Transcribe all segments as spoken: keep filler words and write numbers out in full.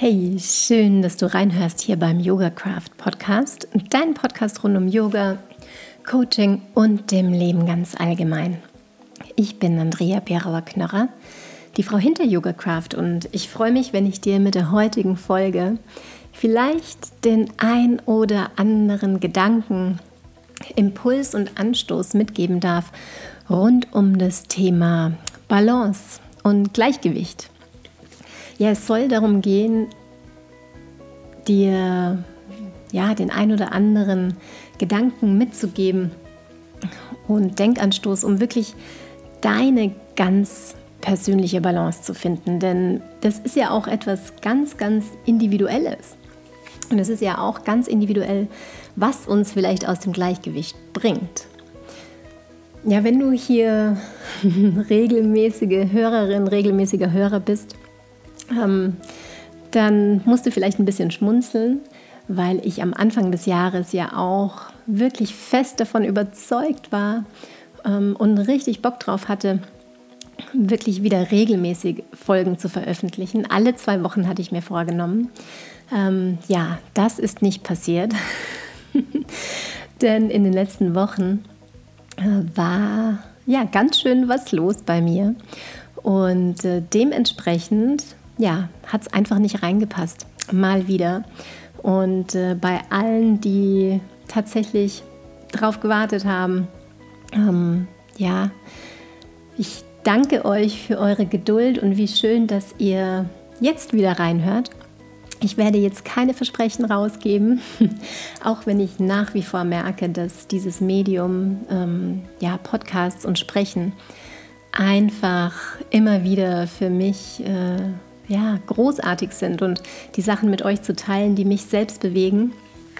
Hey, schön, dass du reinhörst hier beim Yoga Craft Podcast, dein Podcast rund um Yoga, Coaching und dem Leben ganz allgemein. Ich bin Andrea Pierauer-Knörrer, die Frau hinter Yoga Craft, und ich freue mich, wenn ich dir mit der heutigen Folge vielleicht den ein oder anderen Gedanken, Impuls und Anstoß mitgeben darf rund um das Thema Balance und Gleichgewicht. Ja, es soll darum gehen, dir ja, den ein oder anderen Gedanken mitzugeben und Denkanstoß, um wirklich deine ganz persönliche Balance zu finden. Denn das ist ja auch etwas ganz, ganz Individuelles. Und es ist ja auch ganz individuell, was uns vielleicht aus dem Gleichgewicht bringt. Ja, wenn du hier regelmäßige Hörerin, regelmäßiger Hörer bist, ähm, dann musst du vielleicht ein bisschen schmunzeln, weil ich am Anfang des Jahres ja auch wirklich fest davon überzeugt war ähm, und richtig Bock drauf hatte, wirklich wieder regelmäßig Folgen zu veröffentlichen. Alle zwei Wochen hatte ich mir vorgenommen. Ähm, ja, das ist nicht passiert, denn in den letzten Wochen äh, war ja ganz schön was los bei mir und äh, dementsprechend ja, hat es einfach nicht reingepasst, mal wieder. Und äh, bei allen, die tatsächlich drauf gewartet haben, ähm, ja, ich danke euch für eure Geduld und wie schön, dass ihr jetzt wieder reinhört. Ich werde jetzt keine Versprechen rausgeben, auch wenn ich nach wie vor merke, dass dieses Medium, ähm, ja, Podcasts und Sprechen einfach immer wieder für mich äh, ja, großartig sind und die Sachen mit euch zu teilen, die mich selbst bewegen.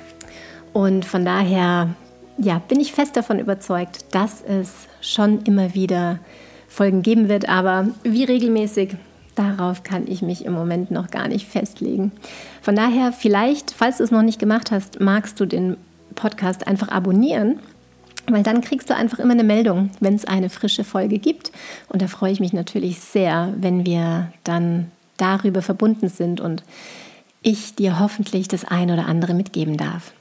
Und von daher ja, bin ich fest davon überzeugt, dass es schon immer wieder Folgen geben wird, aber wie regelmäßig, darauf kann ich mich im Moment noch gar nicht festlegen. Von daher vielleicht, falls du es noch nicht gemacht hast, magst du den Podcast einfach abonnieren, weil dann kriegst du einfach immer eine Meldung, wenn es eine frische Folge gibt. Und da freue ich mich natürlich sehr, wenn wir dann darüber verbunden sind und ich dir hoffentlich das ein oder andere mitgeben darf.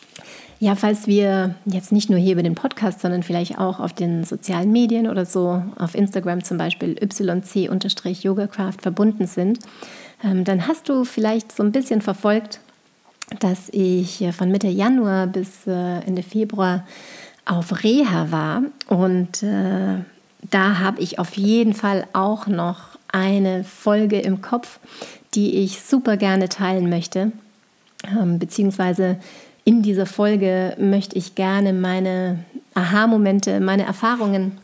Ja, falls wir jetzt nicht nur hier über den Podcast, sondern vielleicht auch auf den sozialen Medien oder so, auf Instagram zum Beispiel y c yogacraft verbunden sind, ähm, dann hast du vielleicht so ein bisschen verfolgt, dass ich von Mitte Januar bis äh, Ende Februar auf Reha war, und äh, da habe ich auf jeden Fall auch noch eine Folge im Kopf, die ich super gerne teilen möchte, ähm, beziehungsweise in dieser Folge möchte ich gerne meine Aha-Momente, meine Erfahrungen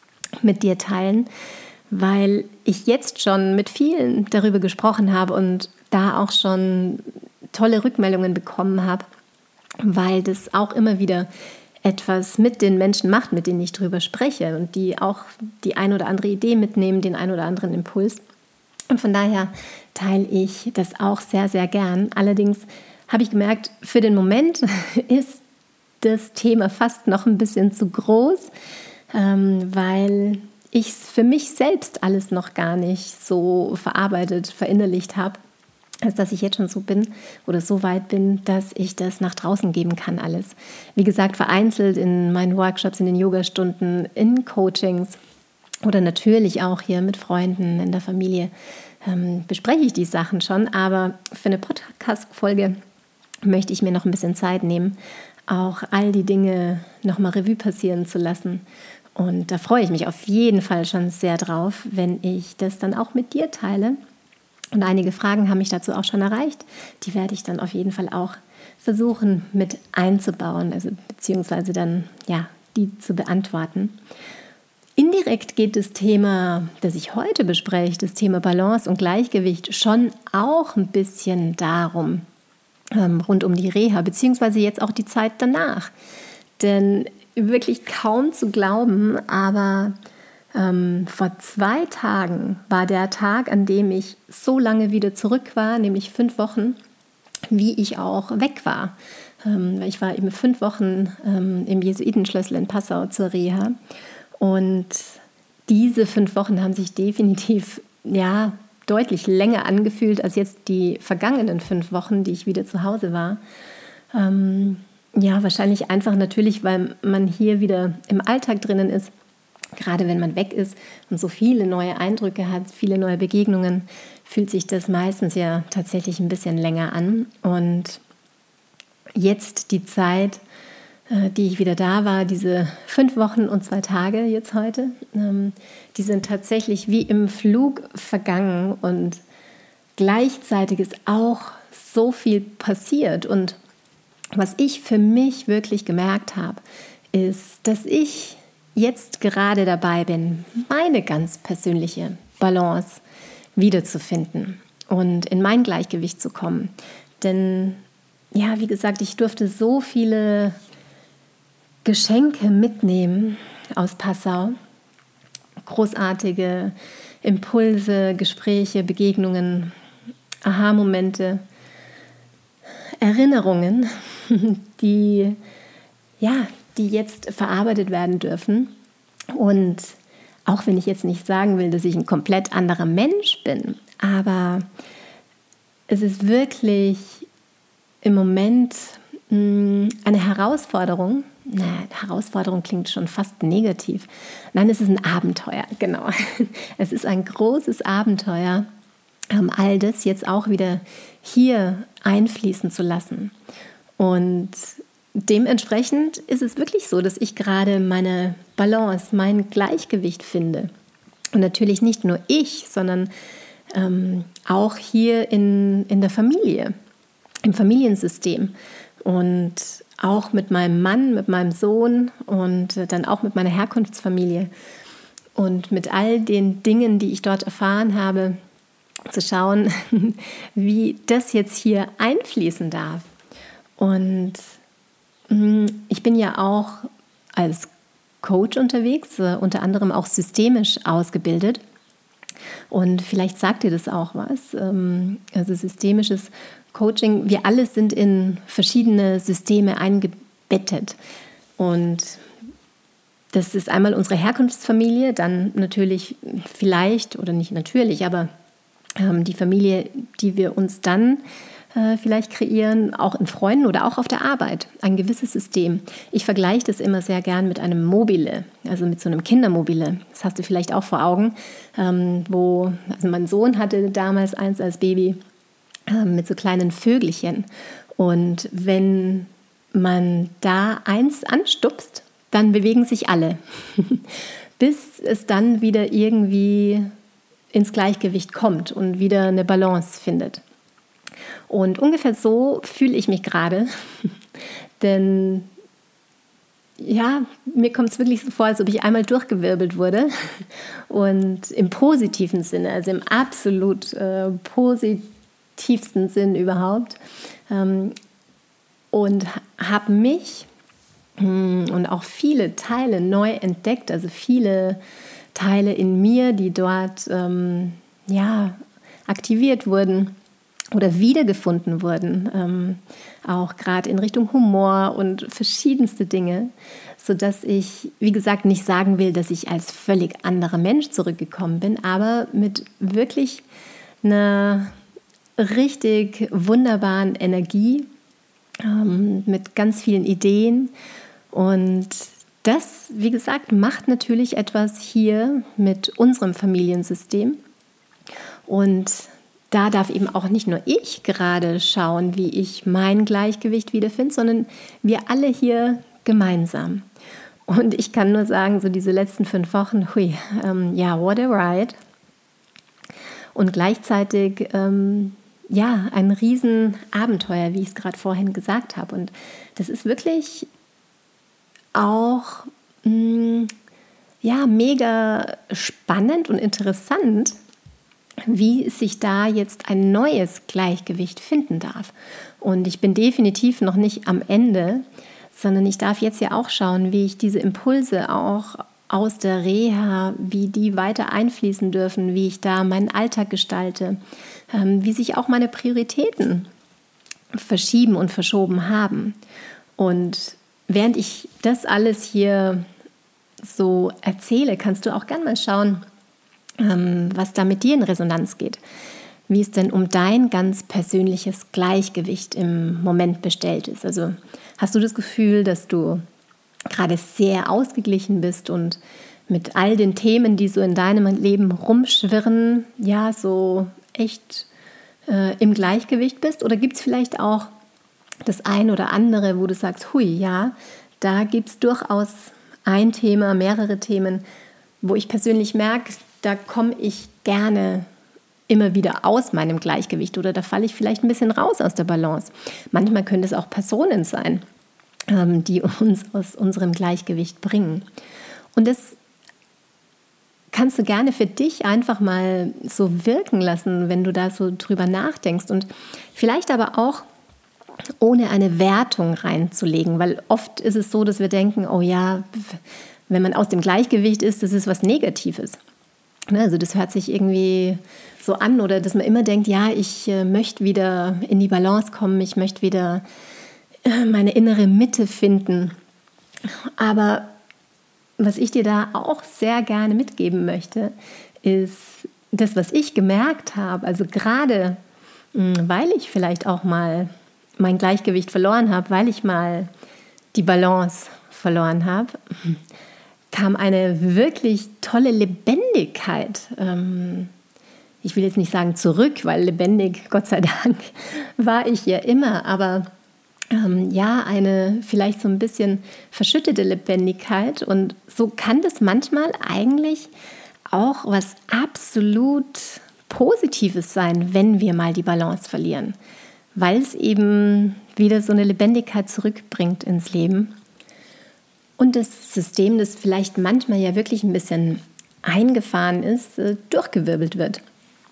mit dir teilen, weil ich jetzt schon mit vielen darüber gesprochen habe und da auch schon tolle Rückmeldungen bekommen habe, weil das auch immer wieder etwas mit den Menschen macht, mit denen ich drüber spreche und die auch die ein oder andere Idee mitnehmen, den ein oder anderen Impuls. Und von daher teile ich das auch sehr, sehr gern. Allerdings habe ich gemerkt, für den Moment ist das Thema fast noch ein bisschen zu groß, ähm, weil ich es für mich selbst alles noch gar nicht so verarbeitet, verinnerlicht habe, als dass ich jetzt schon so bin oder so weit bin, dass ich das nach draußen geben kann alles. Wie gesagt, vereinzelt in meinen Workshops, in den Yogastunden, in Coachings oder natürlich auch hier mit Freunden in der Familie ähm, bespreche ich die Sachen schon. Aber für eine Podcast-Folge möchte ich mir noch ein bisschen Zeit nehmen, auch all die Dinge nochmal Revue passieren zu lassen. Und da freue ich mich auf jeden Fall schon sehr drauf, wenn ich das dann auch mit dir teile. Und einige Fragen haben mich dazu auch schon erreicht. Die werde ich dann auf jeden Fall auch versuchen mit einzubauen, also beziehungsweise dann ja, die zu beantworten. Indirekt geht das Thema, das ich heute bespreche, das Thema Balance und Gleichgewicht, schon auch ein bisschen darum, ähm, rund um die Reha, beziehungsweise jetzt auch die Zeit danach. Denn wirklich kaum zu glauben, aber Ähm, vor zwei Tagen war der Tag, an dem ich so lange wieder zurück war, nämlich fünf Wochen, wie ich auch weg war. Ähm, ich war eben fünf Wochen ähm, im Jesuitenschlössl in Passau zur Reha, und diese fünf Wochen haben sich definitiv ja, deutlich länger angefühlt als jetzt die vergangenen fünf Wochen, die ich wieder zu Hause war. Ähm, ja, wahrscheinlich einfach natürlich, weil man hier wieder im Alltag drinnen ist. Gerade wenn man weg ist und so viele neue Eindrücke hat, viele neue Begegnungen, fühlt sich das meistens ja tatsächlich ein bisschen länger an. Und jetzt die Zeit, äh, die ich wieder da war, diese fünf Wochen und zwei Tage jetzt heute, ähm, die sind tatsächlich wie im Flug vergangen und gleichzeitig ist auch so viel passiert. Und was ich für mich wirklich gemerkt habe, ist, dass ich jetzt gerade dabei bin, meine ganz persönliche Balance wiederzufinden und in mein Gleichgewicht zu kommen. Denn, ja, wie gesagt, ich durfte so viele Geschenke mitnehmen aus Passau. Großartige Impulse, Gespräche, Begegnungen, Aha-Momente, Erinnerungen, die, ja, die jetzt verarbeitet werden dürfen. Und auch wenn ich jetzt nicht sagen will, dass ich ein komplett anderer Mensch bin, aber es ist wirklich im Moment mh, eine Herausforderung. Na, Herausforderung klingt schon fast negativ. Nein, es ist ein Abenteuer, genau. Es ist ein großes Abenteuer, all das jetzt auch wieder hier einfließen zu lassen. Und dementsprechend ist es wirklich so, dass ich gerade meine Balance, mein Gleichgewicht finde. Und natürlich nicht nur ich, sondern ähm, auch hier in, in der Familie, im Familiensystem. Und auch mit meinem Mann, mit meinem Sohn und dann auch mit meiner Herkunftsfamilie. Und mit all den Dingen, die ich dort erfahren habe, zu schauen, wie das jetzt hier einfließen darf. Und ich bin ja auch als Coach unterwegs, unter anderem auch systemisch ausgebildet. Und vielleicht sagt dir das auch was. Also systemisches Coaching, wir alle sind in verschiedene Systeme eingebettet. Und das ist einmal unsere Herkunftsfamilie, dann natürlich vielleicht, oder nicht natürlich, aber ähm, die Familie, die wir uns dann äh, vielleicht kreieren, auch in Freunden oder auch auf der Arbeit, ein gewisses System. Ich vergleiche das immer sehr gern mit einem Mobile, also mit so einem Kindermobile. Das hast du vielleicht auch vor Augen, ähm, wo, also mein Sohn hatte damals eins als Baby, mit so kleinen Vögelchen. Und wenn man da eins anstupst, dann bewegen sich alle, bis es dann wieder irgendwie ins Gleichgewicht kommt und wieder eine Balance findet. Und ungefähr so fühle ich mich gerade, denn ja, mir kommt es wirklich so vor, als ob ich einmal durchgewirbelt wurde und im positiven Sinne, also im absolut äh, positiven tiefsten Sinn überhaupt, ähm, und habe mich mh, und auch viele Teile neu entdeckt, also viele Teile in mir, die dort ähm, ja, aktiviert wurden oder wiedergefunden wurden, ähm, auch gerade in Richtung Humor und verschiedenste Dinge, sodass ich, wie gesagt, nicht sagen will, dass ich als völlig anderer Mensch zurückgekommen bin, aber mit wirklich einer richtig wunderbaren Energie, ähm, mit ganz vielen Ideen. Und das, wie gesagt, macht natürlich etwas hier mit unserem Familiensystem. Und da darf eben auch nicht nur ich gerade schauen, wie ich mein Gleichgewicht wiederfinde, sondern wir alle hier gemeinsam. Und ich kann nur sagen, so diese letzten fünf Wochen, hui, ähm, ja, what a ride. Und gleichzeitig ähm, ja, ein Riesenabenteuer, wie ich es gerade vorhin gesagt habe. Und das ist wirklich auch mh, ja, mega spannend und interessant, wie sich da jetzt ein neues Gleichgewicht finden darf. Und ich bin definitiv noch nicht am Ende, sondern ich darf jetzt ja auch schauen, wie ich diese Impulse auch aus der Reha, wie die weiter einfließen dürfen, wie ich da meinen Alltag gestalte, ähm, wie sich auch meine Prioritäten verschieben und verschoben haben. Und während ich das alles hier so erzähle, kannst du auch gerne mal schauen, ähm, was da mit dir in Resonanz geht. Wie es denn um dein ganz persönliches Gleichgewicht im Moment bestellt ist. Also hast du das Gefühl, dass du gerade sehr ausgeglichen bist und mit all den Themen, die so in deinem Leben rumschwirren, ja, so echt äh, im Gleichgewicht bist? Oder gibt es vielleicht auch das ein oder andere, wo du sagst, hui, ja, da gibt es durchaus ein Thema, mehrere Themen, wo ich persönlich merke, da komme ich gerne immer wieder aus meinem Gleichgewicht oder da falle ich vielleicht ein bisschen raus aus der Balance. Manchmal können es auch Personen sein, ähm, die uns aus unserem Gleichgewicht bringen. Und das kannst du gerne für dich einfach mal so wirken lassen, wenn du da so drüber nachdenkst und vielleicht aber auch ohne eine Wertung reinzulegen, weil oft ist es so, dass wir denken, oh ja, wenn man aus dem Gleichgewicht ist, das ist was Negatives. Also das hört sich irgendwie so an oder dass man immer denkt, ja, ich äh, möchte wieder in die Balance kommen, ich möchte wieder äh, meine innere Mitte finden. Aber was ich dir da auch sehr gerne mitgeben möchte, ist das, was ich gemerkt habe, also gerade mh, weil ich vielleicht auch mal mein Gleichgewicht verloren habe, weil ich mal die Balance verloren habe, kam eine wirklich tolle Lebendigkeit. Ähm, ich will jetzt nicht sagen zurück, weil lebendig, Gott sei Dank, war ich ja immer, aber ähm, ja, eine vielleicht so ein bisschen verschüttete Lebendigkeit. Und so kann das manchmal eigentlich auch was absolut Positives sein, wenn wir mal die Balance verlieren, weil es eben wieder so eine Lebendigkeit zurückbringt ins Leben. Und das System, das vielleicht manchmal ja wirklich ein bisschen eingefahren ist, durchgewirbelt wird.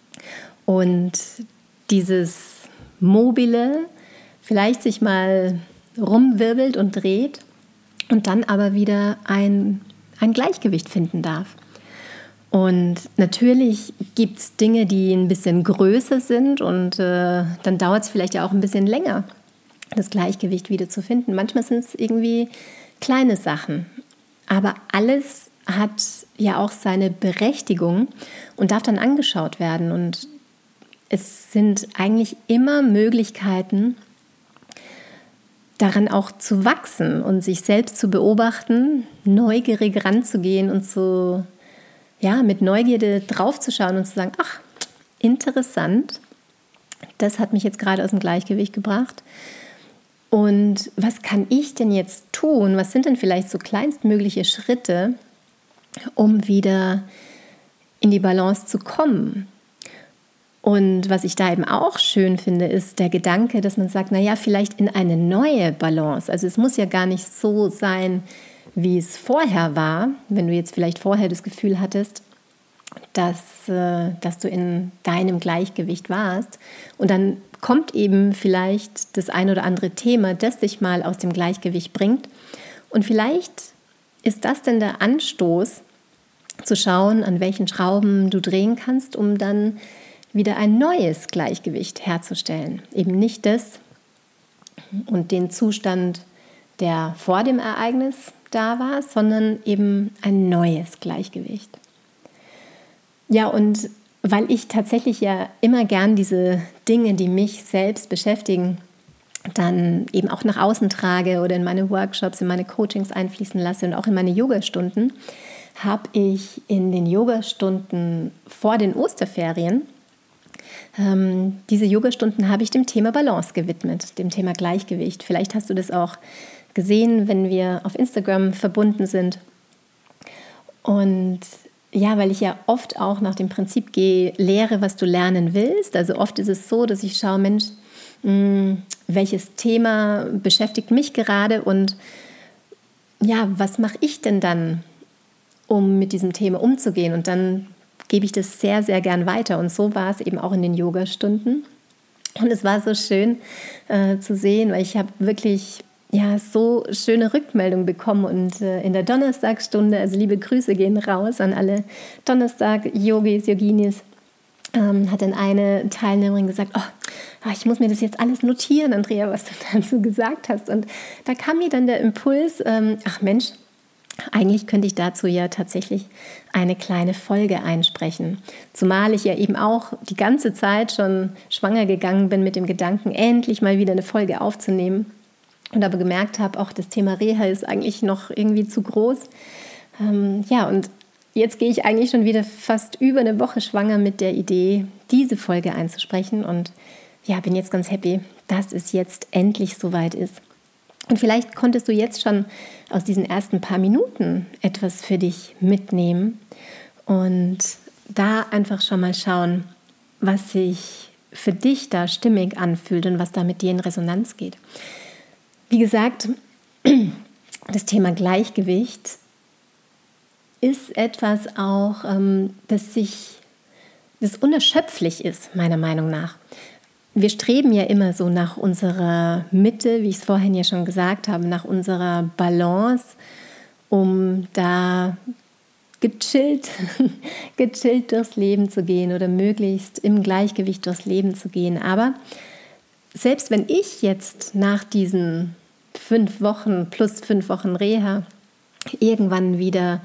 Und dieses Mobile vielleicht sich mal rumwirbelt und dreht und dann aber wieder ein, ein Gleichgewicht finden darf. Und natürlich gibt es Dinge, die ein bisschen größer sind und äh, dann dauert es vielleicht ja auch ein bisschen länger, das Gleichgewicht wieder zu finden. Manchmal sind es irgendwie kleine Sachen, aber alles hat ja auch seine Berechtigung und darf dann angeschaut werden. Und es sind eigentlich immer Möglichkeiten, daran auch zu wachsen und sich selbst zu beobachten, neugierig ranzugehen und so, ja, mit Neugierde draufzuschauen und zu sagen, ach, interessant, das hat mich jetzt gerade aus dem Gleichgewicht gebracht. Und was kann ich denn jetzt tun? Was sind denn vielleicht so kleinstmögliche Schritte, um wieder in die Balance zu kommen? Und was ich da eben auch schön finde, ist der Gedanke, dass man sagt, naja, vielleicht in eine neue Balance. Also es muss ja gar nicht so sein, wie es vorher war, wenn du jetzt vielleicht vorher das Gefühl hattest, dass, äh, dass du in deinem Gleichgewicht warst. Und dann kommt eben vielleicht das ein oder andere Thema, das dich mal aus dem Gleichgewicht bringt. Und vielleicht ist das denn der Anstoß, zu schauen, an welchen Schrauben du drehen kannst, um dann wieder ein neues Gleichgewicht herzustellen. Eben nicht das und den Zustand, der vor dem Ereignis da war, sondern eben ein neues Gleichgewicht. Ja, und weil ich tatsächlich ja immer gern diese Dinge, die mich selbst beschäftigen, dann eben auch nach außen trage oder in meine Workshops, in meine Coachings einfließen lasse und auch in meine Yogastunden, habe ich in den Yogastunden vor den Osterferien, ähm, diese Yogastunden habe ich dem Thema Balance gewidmet, dem Thema Gleichgewicht. Vielleicht hast du das auch gesehen, wenn wir auf Instagram verbunden sind. Und ja, weil ich ja oft auch nach dem Prinzip gehe, lehre, was du lernen willst. Also oft ist es so, dass ich schaue, Mensch, mh, welches Thema beschäftigt mich gerade und ja, was mache ich denn dann, um mit diesem Thema umzugehen? Und dann gebe ich das sehr, sehr gern weiter. Und so war es eben auch in den Yogastunden. Und es war so schön äh, zu sehen, weil ich habe wirklich ja, so schöne Rückmeldungen bekommen und äh, in der Donnerstagsstunde, also liebe Grüße gehen raus an alle Donnerstag-Yogis, Yoginis, ähm, hat dann eine Teilnehmerin gesagt, oh, ich muss mir das jetzt alles notieren, Andrea, was du dazu gesagt hast. Und da kam mir dann der Impuls, ähm, ach Mensch, Eigentlich könnte ich dazu ja tatsächlich eine kleine Folge einsprechen. Zumal ich ja eben auch die ganze Zeit schon schwanger gegangen bin mit dem Gedanken, endlich mal wieder eine Folge aufzunehmen. Und aber gemerkt habe, auch das Thema Reha ist eigentlich noch irgendwie zu groß. Ähm, ja, und jetzt gehe ich eigentlich schon wieder fast über eine Woche schwanger mit der Idee, diese Folge einzusprechen. Und ja, bin jetzt ganz happy, dass es jetzt endlich soweit ist. Und vielleicht konntest du jetzt schon aus diesen ersten paar Minuten etwas für dich mitnehmen und da einfach schon mal schauen, was sich für dich da stimmig anfühlt und was da mit dir in Resonanz geht. Wie gesagt, das Thema Gleichgewicht ist etwas auch, das sich, das unerschöpflich ist, meiner Meinung nach. Wir streben ja immer so nach unserer Mitte, wie ich es vorhin ja schon gesagt habe, nach unserer Balance, um da gechillt, gechillt durchs Leben zu gehen oder möglichst im Gleichgewicht durchs Leben zu gehen. Aber selbst wenn ich jetzt nach diesen fünf Wochen plus fünf Wochen Reha irgendwann wieder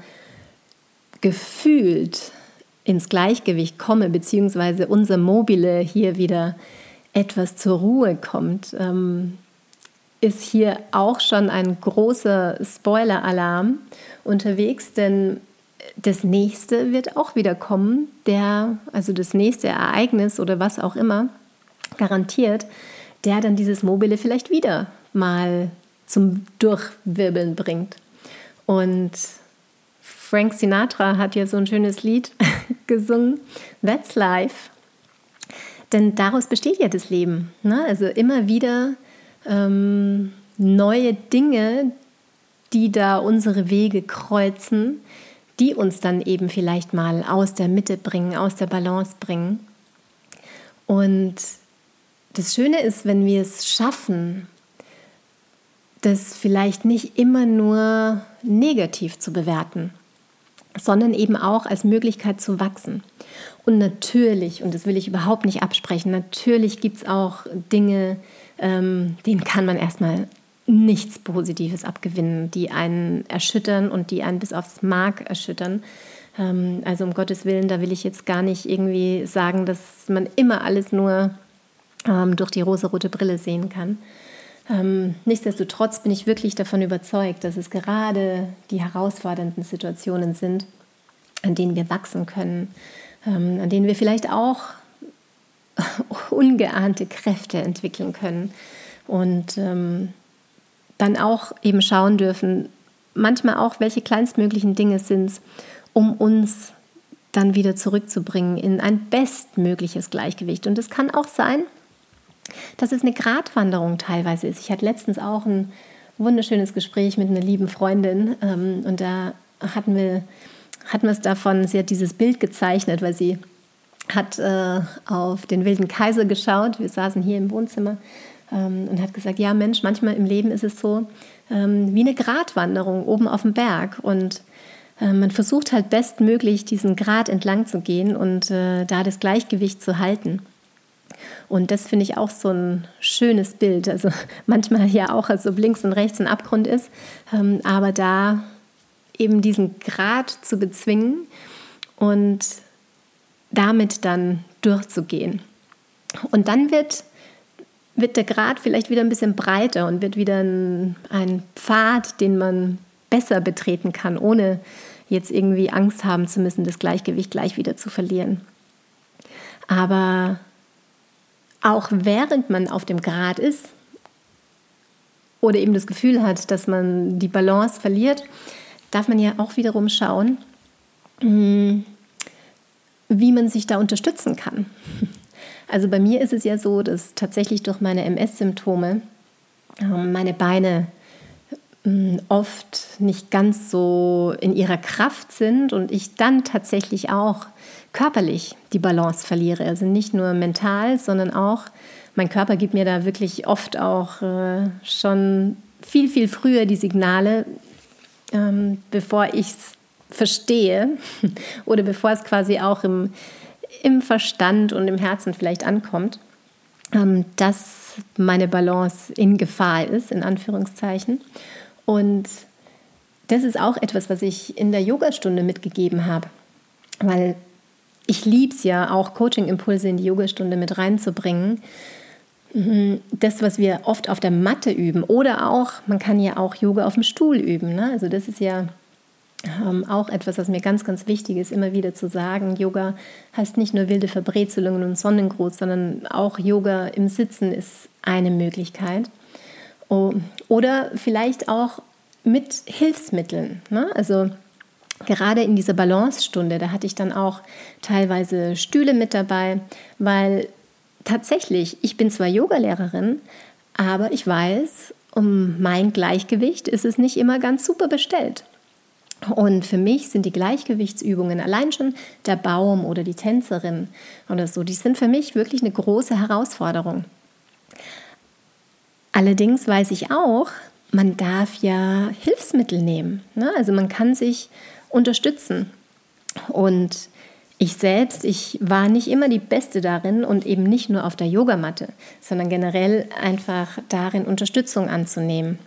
gefühlt ins Gleichgewicht komme, beziehungsweise unser Mobile hier wieder etwas zur Ruhe kommt, ähm, ist hier auch schon ein großer Spoiler-Alarm unterwegs, denn das nächste wird auch wieder kommen, der, also das nächste Ereignis oder was auch immer, garantiert, der dann dieses Mobile vielleicht wieder mal zum Durchwirbeln bringt. Und Frank Sinatra hat ja so ein schönes Lied gesungen, That's Life. Denn daraus besteht ja das Leben. Ne? Also immer wieder ähm, neue Dinge, die da unsere Wege kreuzen, die uns dann eben vielleicht mal aus der Mitte bringen, aus der Balance bringen. Und das Schöne ist, wenn wir es schaffen, das vielleicht nicht immer nur negativ zu bewerten, sondern eben auch als Möglichkeit zu wachsen. Und natürlich, und das will ich überhaupt nicht absprechen, natürlich gibt es auch Dinge, ähm, denen kann man erstmal nichts Positives abgewinnen, die einen erschüttern und die einen bis aufs Mark erschüttern. Ähm, also um Gottes Willen, da will ich jetzt gar nicht irgendwie sagen, dass man immer alles nur ähm, durch die rosarote Brille sehen kann. Ähm, nichtsdestotrotz bin ich wirklich davon überzeugt, dass es gerade die herausfordernden Situationen sind, an denen wir wachsen können, ähm, an denen wir vielleicht auch ungeahnte Kräfte entwickeln können und ähm, dann auch eben schauen dürfen, manchmal auch, welche kleinstmöglichen Dinge sind es, um uns dann wieder zurückzubringen in ein bestmögliches Gleichgewicht. Und es kann auch sein, dass es eine Gratwanderung teilweise ist. Ich hatte letztens auch ein wunderschönes Gespräch mit einer lieben Freundin ähm, und da hatten wir, hatten wir es davon, sie hat dieses Bild gezeichnet, weil sie hat äh, auf den Wilden Kaiser geschaut. Wir saßen hier im Wohnzimmer ähm, und hat gesagt, ja Mensch, manchmal im Leben ist es so ähm, wie eine Gratwanderung oben auf dem Berg und äh, man versucht halt bestmöglich diesen Grat entlang zu gehen und äh, da das Gleichgewicht zu halten. Und das finde ich auch so ein schönes Bild. Also manchmal ja auch, als ob links und rechts ein Abgrund ist, ähm, aber da eben diesen Grat zu bezwingen und damit dann durchzugehen. Und dann wird, wird der Grat vielleicht wieder ein bisschen breiter und wird wieder ein, ein Pfad, den man besser betreten kann, ohne jetzt irgendwie Angst haben zu müssen, das Gleichgewicht gleich wieder zu verlieren. Aber auch während man auf dem Grat ist oder eben das Gefühl hat, dass man die Balance verliert, darf man ja auch wiederum schauen, wie man sich da unterstützen kann. Also bei mir ist es ja so, dass tatsächlich durch meine M S-Symptome meine Beine oft nicht ganz so in ihrer Kraft sind und ich dann tatsächlich auch körperlich die Balance verliere. Also nicht nur mental, sondern auch mein Körper gibt mir da wirklich oft auch äh, schon viel, viel früher die Signale, ähm, bevor ich es verstehe oder bevor es quasi auch im, im Verstand und im Herzen vielleicht ankommt, ähm, dass meine Balance in Gefahr ist, in Anführungszeichen. Und das ist auch etwas, was ich in der Yogastunde mitgegeben habe, weil ich liebe es ja auch, Coaching-Impulse in die Yogastunde mit reinzubringen. Das, was wir oft auf der Matte üben oder auch, man kann ja auch Yoga auf dem Stuhl üben. Ne? Also das ist ja ähm, auch etwas, was mir ganz, ganz wichtig ist, immer wieder zu sagen. Yoga heißt nicht nur wilde Verbrezelungen und Sonnengruß, sondern auch Yoga im Sitzen ist eine Möglichkeit. Oh, oder vielleicht auch mit Hilfsmitteln. Ne? Also gerade in dieser Balancestunde, da hatte ich dann auch teilweise Stühle mit dabei, weil tatsächlich, ich bin zwar Yogalehrerin, aber ich weiß, um mein Gleichgewicht ist es nicht immer ganz super bestellt. Und für mich sind die Gleichgewichtsübungen, allein schon der Baum oder die Tänzerin oder so, die sind für mich wirklich eine große Herausforderung. Allerdings weiß ich auch, man darf ja Hilfsmittel nehmen. Ne? Also man kann sich unterstützen. Und ich selbst, ich war nicht immer die Beste darin und eben nicht nur auf der Yogamatte, sondern generell einfach darin, Unterstützung anzunehmen.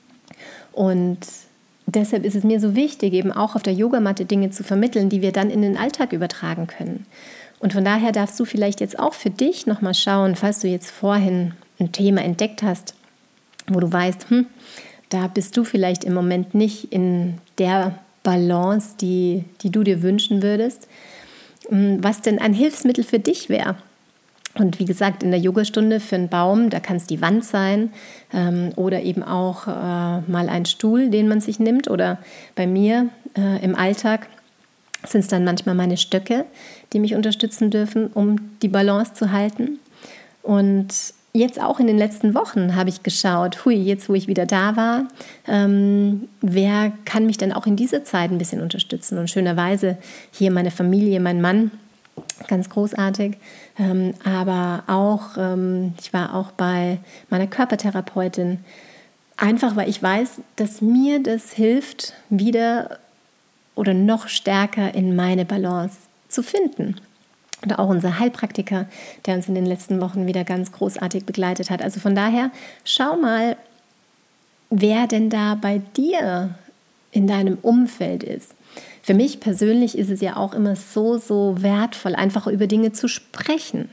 Und deshalb ist es mir so wichtig, eben auch auf der Yogamatte Dinge zu vermitteln, die wir dann in den Alltag übertragen können. Und von daher darfst du vielleicht jetzt auch für dich nochmal schauen, falls du jetzt vorhin ein Thema entdeckt hast, wo du weißt, hm, da bist du vielleicht im Moment nicht in der Balance, die, die du dir wünschen würdest, was denn ein Hilfsmittel für dich wäre. Und wie gesagt, in der Yogastunde für einen Baum, da kann es die Wand sein ähm, oder eben auch äh, mal ein Stuhl, den man sich nimmt. Oder bei mir äh, im Alltag sind es dann manchmal meine Stöcke, die mich unterstützen dürfen, um die Balance zu halten. Und jetzt auch in den letzten Wochen habe ich geschaut, hui, jetzt wo ich wieder da war, ähm, wer kann mich denn auch in dieser Zeit ein bisschen unterstützen? Und schönerweise hier meine Familie, mein Mann, ganz großartig, ähm, aber auch, ähm, ich war auch bei meiner Körpertherapeutin, einfach weil ich weiß, dass mir das hilft, wieder oder noch stärker in meine Balance zu finden. Oder auch unser Heilpraktiker, der uns in den letzten Wochen wieder ganz großartig begleitet hat. Also von daher, schau mal, wer denn da bei dir in deinem Umfeld ist. Für mich persönlich ist es ja auch immer so, so wertvoll, einfach über Dinge zu sprechen.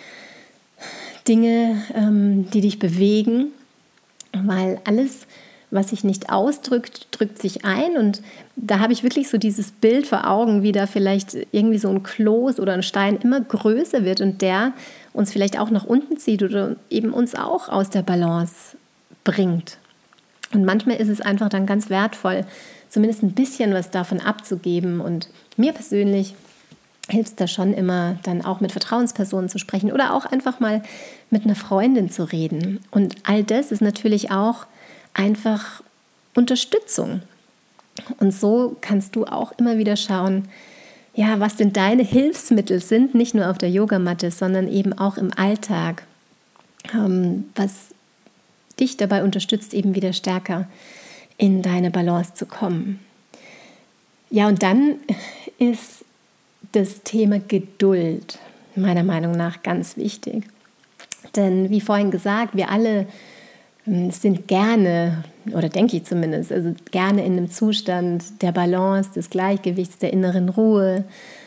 Dinge, ähm, die dich bewegen, weil alles, was sich nicht ausdrückt, drückt sich ein. Und da habe ich wirklich so dieses Bild vor Augen, wie da vielleicht irgendwie so ein Kloß oder ein Stein immer größer wird und der uns vielleicht auch nach unten zieht oder eben uns auch aus der Balance bringt. Und manchmal ist es einfach dann ganz wertvoll, zumindest ein bisschen was davon abzugeben. Und mir persönlich hilft es da schon immer, dann auch mit Vertrauenspersonen zu sprechen oder auch einfach mal mit einer Freundin zu reden. Und all das ist natürlich auch einfach Unterstützung. Und so kannst du auch immer wieder schauen, ja, was denn deine Hilfsmittel sind, nicht nur auf der Yogamatte, sondern eben auch im Alltag, ähm, was dich dabei unterstützt, eben wieder stärker in deine Balance zu kommen. Ja, und dann ist das Thema Geduld meiner Meinung nach ganz wichtig. Denn wie vorhin gesagt, wir alle sind gerne, oder denke ich zumindest, also gerne in einem Zustand der Balance, des Gleichgewichts, der inneren Ruhe.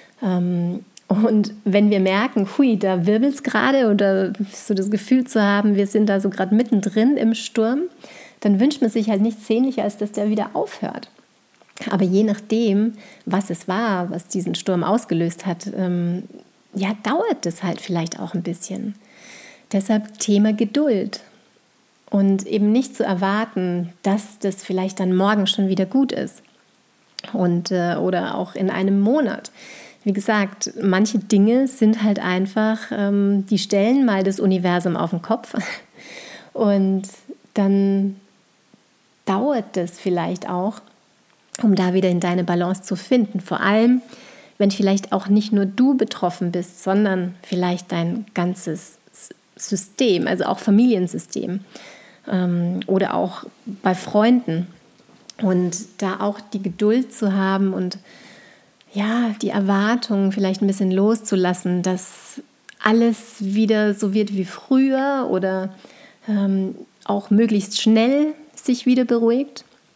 Und wenn wir merken, hui, da wirbelt es gerade oder so das Gefühl zu haben, wir sind da so gerade mittendrin im Sturm, dann wünscht man sich halt nichts sehnlicher, als dass der wieder aufhört. Aber je nachdem, was es war, was diesen Sturm ausgelöst hat, ähm, ja, dauert das halt vielleicht auch ein bisschen. Deshalb Thema Geduld. Und eben nicht zu erwarten, dass das vielleicht dann morgen schon wieder gut ist. Und, äh, oder auch in einem Monat. Wie gesagt, manche Dinge sind halt einfach, ähm, die stellen mal das Universum auf den Kopf. Und dann dauert das vielleicht auch, um da wieder in deine Balance zu finden. Vor allem, wenn vielleicht auch nicht nur du betroffen bist, sondern vielleicht dein ganzes System, also auch Familiensystem. Oder auch bei Freunden und da auch die Geduld zu haben und ja, die Erwartungen vielleicht ein bisschen loszulassen, dass alles wieder so wird wie früher oder ähm, auch möglichst schnell sich wieder beruhigt,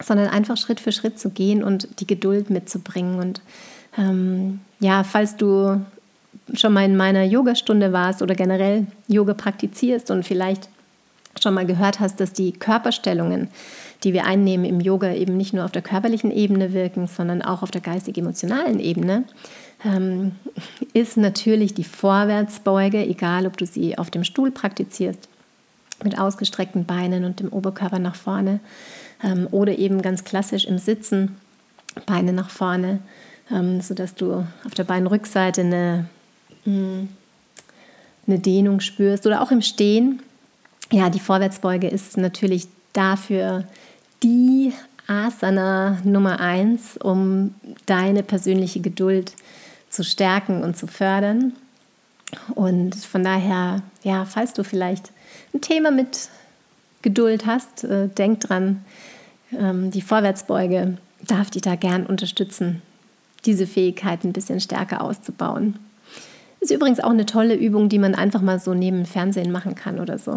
sondern einfach Schritt für Schritt zu gehen und die Geduld mitzubringen. Und ähm, ja, falls du schon mal in meiner Yogastunde warst oder generell Yoga praktizierst und vielleicht schon mal gehört hast, dass die Körperstellungen, die wir einnehmen im Yoga, eben nicht nur auf der körperlichen Ebene wirken, sondern auch auf der geistig-emotionalen Ebene, ähm, ist natürlich die Vorwärtsbeuge, egal ob du sie auf dem Stuhl praktizierst, mit ausgestreckten Beinen und dem Oberkörper nach vorne, ähm, oder eben ganz klassisch im Sitzen, Beine nach vorne, ähm, sodass du auf der Beinrückseite eine, mh, eine Dehnung spürst, oder auch im Stehen. Ja, die Vorwärtsbeuge ist natürlich dafür die Asana Nummer eins, um deine persönliche Geduld zu stärken und zu fördern. Und von daher, ja, falls du vielleicht ein Thema mit Geduld hast, äh, denk dran, ähm, die Vorwärtsbeuge darf dich da gern unterstützen, diese Fähigkeit ein bisschen stärker auszubauen. Ist übrigens auch eine tolle Übung, die man einfach mal so neben dem Fernsehen machen kann oder so.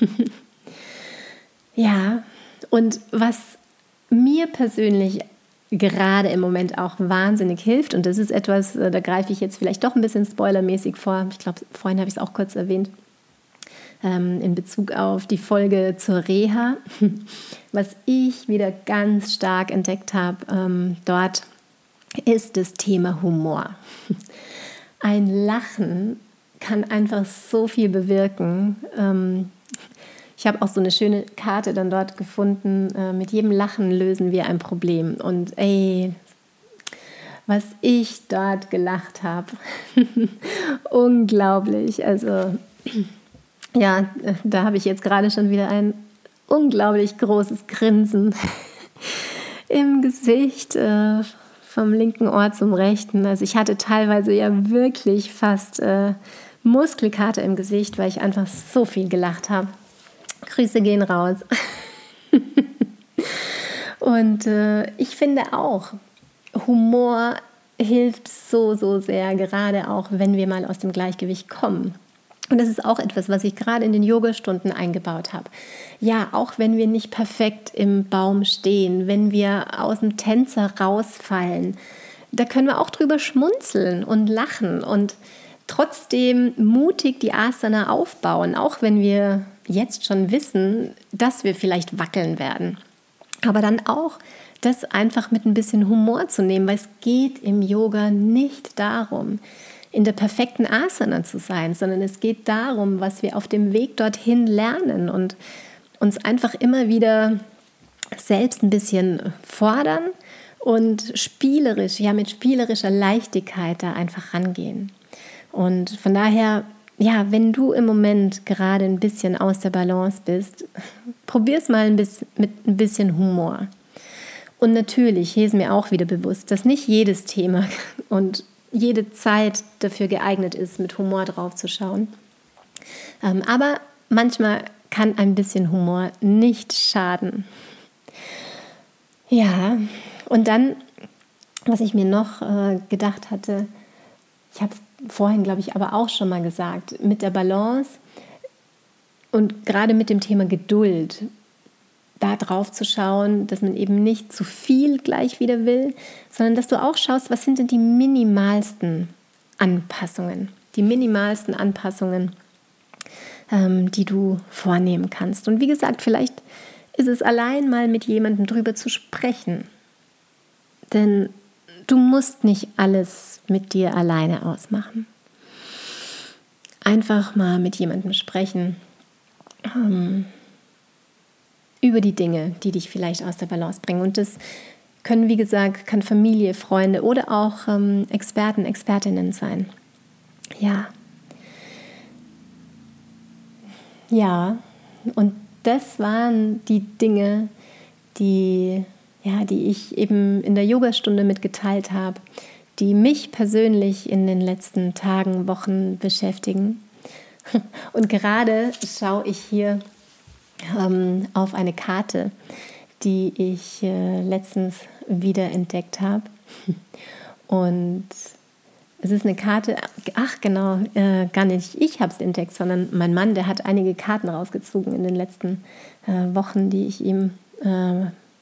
Ja, und was mir persönlich gerade im Moment auch wahnsinnig hilft, und das ist etwas, da greife ich jetzt vielleicht doch ein bisschen spoilermäßig vor, ich glaube, vorhin habe ich es auch kurz erwähnt, ähm, in Bezug auf die Folge zur Reha, was ich wieder ganz stark entdeckt habe ähm, dort, ist das Thema Humor. Ein Lachen kann einfach so viel bewirken. Ähm, Ich habe auch so eine schöne Karte dann dort gefunden. Äh, mit jedem Lachen lösen wir ein Problem. Und ey, was ich dort gelacht habe, unglaublich. Also ja, da habe ich jetzt gerade schon wieder ein unglaublich großes Grinsen im Gesicht, äh, vom linken Ohr zum rechten. Also ich hatte teilweise ja wirklich fast äh, Muskelkater im Gesicht, weil ich einfach so viel gelacht habe. Grüße gehen raus. Und äh, ich finde auch, Humor hilft so, so sehr, gerade auch, wenn wir mal aus dem Gleichgewicht kommen. Und das ist auch etwas, was ich gerade in den Yogastunden eingebaut habe. Ja, auch wenn wir nicht perfekt im Baum stehen, wenn wir aus dem Tänzer rausfallen, da können wir auch drüber schmunzeln und lachen und trotzdem mutig die Asana aufbauen, auch wenn wir jetzt schon wissen, dass wir vielleicht wackeln werden. Aber dann auch das einfach mit ein bisschen Humor zu nehmen, weil es geht im Yoga nicht darum, in der perfekten Asana zu sein, sondern es geht darum, was wir auf dem Weg dorthin lernen und uns einfach immer wieder selbst ein bisschen fordern und spielerisch, ja mit spielerischer Leichtigkeit da einfach rangehen. Und von daher, ja, wenn du im Moment gerade ein bisschen aus der Balance bist, probier es mal ein bisschen, mit ein bisschen Humor. Und natürlich, hier ist mir auch wieder bewusst, dass nicht jedes Thema und jede Zeit dafür geeignet ist, mit Humor drauf zu schauen. Ähm, aber manchmal kann ein bisschen Humor nicht schaden. Ja, und dann, was ich mir noch äh, gedacht hatte, ich habe es vorhin, glaube ich, aber auch schon mal gesagt, mit der Balance und gerade mit dem Thema Geduld, da drauf zu schauen, dass man eben nicht zu viel gleich wieder will, sondern dass du auch schaust, was sind denn die minimalsten Anpassungen, die minimalsten Anpassungen, ähm, die du vornehmen kannst. Und wie gesagt, vielleicht ist es allein mal mit jemandem drüber zu sprechen, denn du musst nicht alles mit dir alleine ausmachen. Einfach mal mit jemandem sprechen, ähm, über die Dinge, die dich vielleicht aus der Balance bringen. Und das können, wie gesagt, kann Familie, Freunde oder auch ähm, Experten, Expertinnen sein. Ja. Ja, und das waren die Dinge, die, ja, die ich eben in der Yogastunde mitgeteilt habe, die mich persönlich in den letzten Tagen, Wochen beschäftigen. Und gerade schaue ich hier ähm, auf eine Karte, die ich äh, letztens wieder entdeckt habe. Und es ist eine Karte, ach genau, äh, gar nicht ich habe es entdeckt, sondern mein Mann, der hat einige Karten rausgezogen in den letzten äh, Wochen, die ich ihm äh,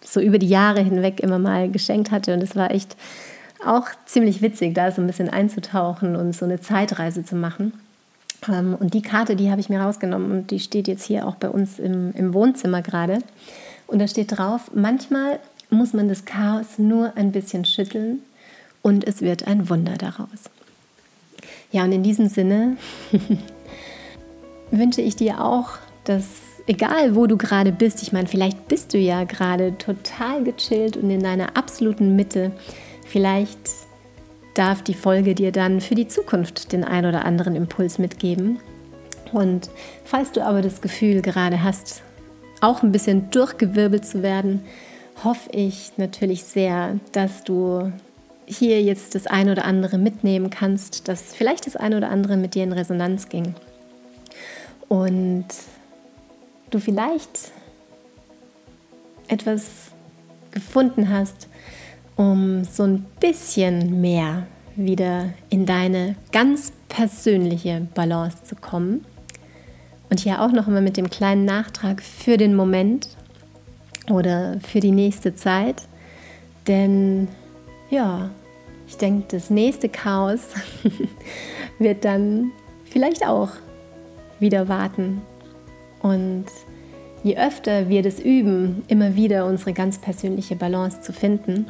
so über die Jahre hinweg immer mal geschenkt hatte. Und es war echt auch ziemlich witzig, da so ein bisschen einzutauchen und so eine Zeitreise zu machen. Und die Karte, die habe ich mir rausgenommen und die steht jetzt hier auch bei uns im, im Wohnzimmer gerade. Und da steht drauf, manchmal muss man das Chaos nur ein bisschen schütteln und es wird ein Wunder daraus. Ja, und in diesem Sinne wünsche ich dir auch, dass egal wo du gerade bist, ich meine, vielleicht bist du ja gerade total gechillt und in deiner absoluten Mitte, vielleicht darf die Folge dir dann für die Zukunft den ein oder anderen Impuls mitgeben. Und falls du aber das Gefühl gerade hast, auch ein bisschen durchgewirbelt zu werden, hoffe ich natürlich sehr, dass du hier jetzt das ein oder andere mitnehmen kannst, dass vielleicht das ein oder andere mit dir in Resonanz ging. Und du vielleicht etwas gefunden hast, um so ein bisschen mehr wieder in deine ganz persönliche Balance zu kommen. Und hier auch noch mal mit dem kleinen Nachtrag für den Moment oder für die nächste Zeit. Denn ja, ich denke, das nächste Chaos wird dann vielleicht auch wieder warten. Und je öfter wir das üben, immer wieder unsere ganz persönliche Balance zu finden,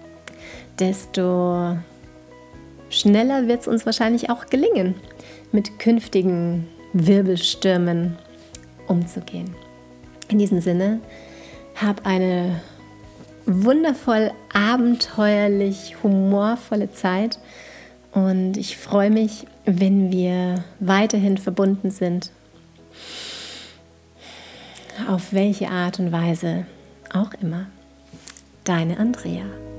desto schneller wird es uns wahrscheinlich auch gelingen, mit künftigen Wirbelstürmen umzugehen. In diesem Sinne, hab eine wundervoll, abenteuerlich, humorvolle Zeit und ich freue mich, wenn wir weiterhin verbunden sind. Auf welche Art und Weise auch immer. Deine Andrea.